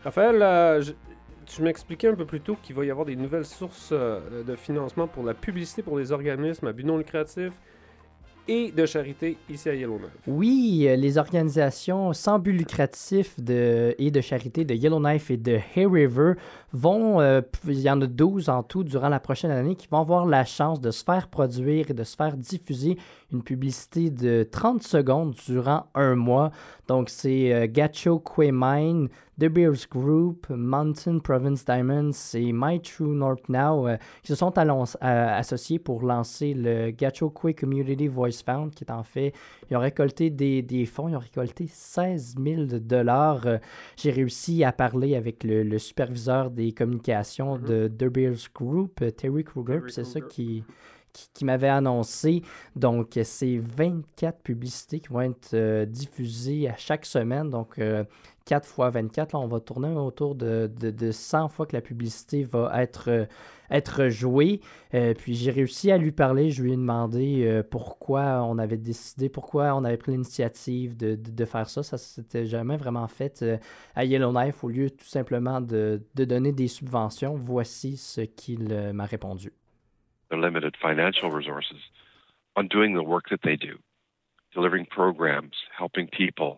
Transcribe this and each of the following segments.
Raphaël, tu m'expliquais un peu plus tôt qu'il va y avoir des nouvelles sources de financement pour la publicité pour les organismes à but non lucratif et de charité ici à Yellowknife. Oui, les organisations sans but lucratif et de charité de Yellowknife et de Hay River il y en a 12 en tout durant la prochaine année, qui vont avoir la chance de se faire produire et de se faire diffuser une publicité de 30 secondes durant un mois. Donc, c'est Gacho Quay Mine, The Beers Group, Mountain Province Diamonds et My True North Now qui se sont associés pour lancer le Gacho Quay Community Voice Fund, qui est en fait, ils ont récolté des fonds, ils ont récolté 16 000 $. J'ai réussi à parler avec le superviseur des communications de The Beers Group, Terry Kruger, puis c'est ça qui m'avait annoncé. Donc, c'est 24 publicités qui vont être diffusées à chaque semaine. Donc, 4 fois 24, là, on va tourner autour de 100 fois que la publicité va être jouée. Puis, j'ai réussi à lui parler. Je lui ai demandé pourquoi on avait pris l'initiative de faire ça. Ça s'était jamais vraiment fait à Yellowknife. Au lieu tout simplement de donner des subventions, voici ce qu'il m'a répondu. Their limited financial resources on doing the work that they do, delivering programs, helping people,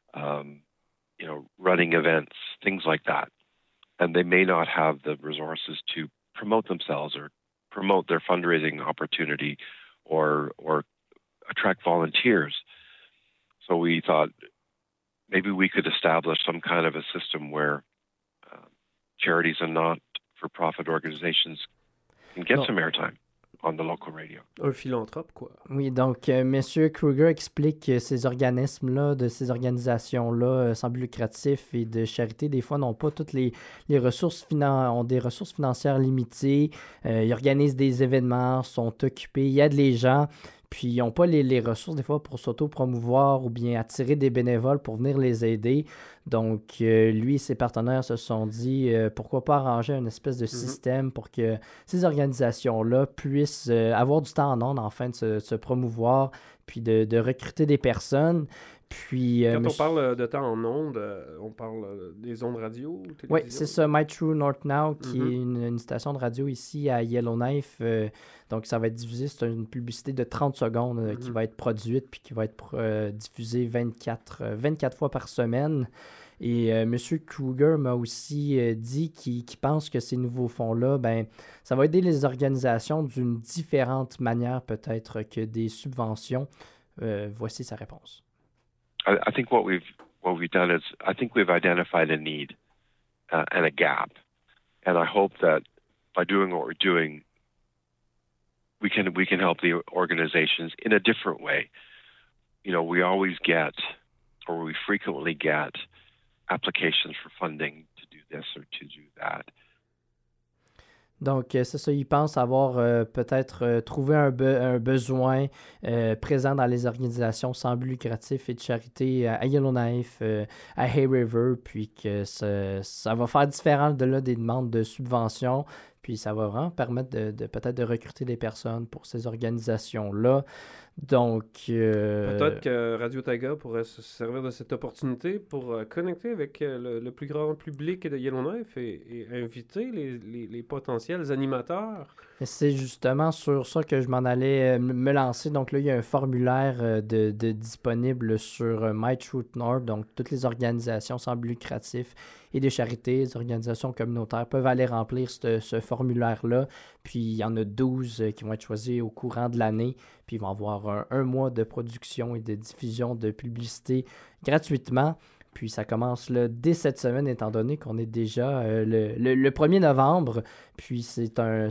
running events, things like that. And they may not have the resources to promote themselves or promote their fundraising opportunity or attract volunteers. So we thought maybe we could establish some kind of a system where charities and not-for-profit organizations can get some airtime on the local radio. Un philanthrope, quoi. Oui, donc M. Kruger explique que ces organismes-là, ces organisations-là, sans but lucratif et de charité, des fois n'ont pas toutes les ressources ont des ressources financières limitées. Ils organisent des événements, sont occupés, ils aident les gens. Puis, ils n'ont pas les ressources, des fois, pour s'auto-promouvoir ou bien attirer des bénévoles pour venir les aider. Donc, lui et ses partenaires se sont dit, pourquoi pas arranger une espèce de système pour que ces organisations-là puissent avoir du temps en ondes, afin de se promouvoir, puis de recruter des personnes. Puis, quand on parle de temps en ondes, on parle des ondes radio ou télévision? Oui, c'est ça, My True North Now, qui est une station de radio ici à Yellowknife. Donc, ça va être diffusé, c'est une publicité de 30 secondes qui va être produite puis qui va être diffusée 24 fois par semaine. Et M. Kruger m'a aussi dit qu'il pense que ces nouveaux fonds-là, ça va aider les organisations d'une différente manière peut-être que des subventions. Voici sa réponse. I think what we've done is I think we've identified a need and a gap, and I hope that by doing what we're doing, we can help the organizations in a different way. We always get, or we frequently get, applications for funding to do this or to do that. Donc, c'est ça, ils pensent avoir peut-être trouvé un besoin présent dans les organisations sans but lucratif et de charité à Yellowknife, à Hay River, puis que ça va faire différent de là des demandes de subventions, puis ça va vraiment permettre de peut-être de recruter des personnes pour ces organisations-là. Donc, peut-être que Radio Taiga pourrait se servir de cette opportunité pour connecter avec le plus grand public de Yellowknife et inviter les potentiels animateurs. C'est justement sur ça que je m'en allais me lancer. Donc là, il y a un formulaire disponible sur My Truth North. Donc, toutes les organisations sans but lucratif et de charité, les organisations communautaires peuvent aller remplir ce formulaire-là. Puis, il y en a 12 qui vont être choisis au courant de l'année. Puis, ils vont avoir un mois de production et de diffusion de publicité gratuitement. Puis ça commence là, dès cette semaine, étant donné qu'on est déjà le 1er novembre. Puis c'est un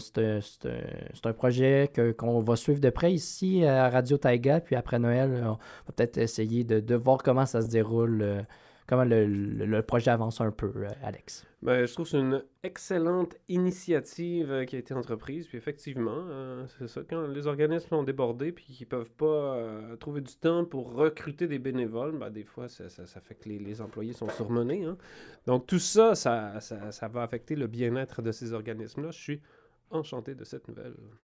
projet qu'on va suivre de près ici à Radio Taiga. Puis après Noël, on va peut-être essayer de voir comment ça se déroule, comment le projet avance un peu, Alex. Je trouve que c'est une excellente initiative qui a été entreprise. Puis effectivement, c'est ça, quand les organismes sont débordés puis qu'ils ne peuvent pas trouver du temps pour recruter des bénévoles, des fois, ça fait que les employés sont surmenés. Hein. Donc tout ça, ça va affecter le bien-être de ces organismes-là. Je suis enchanté de cette nouvelle.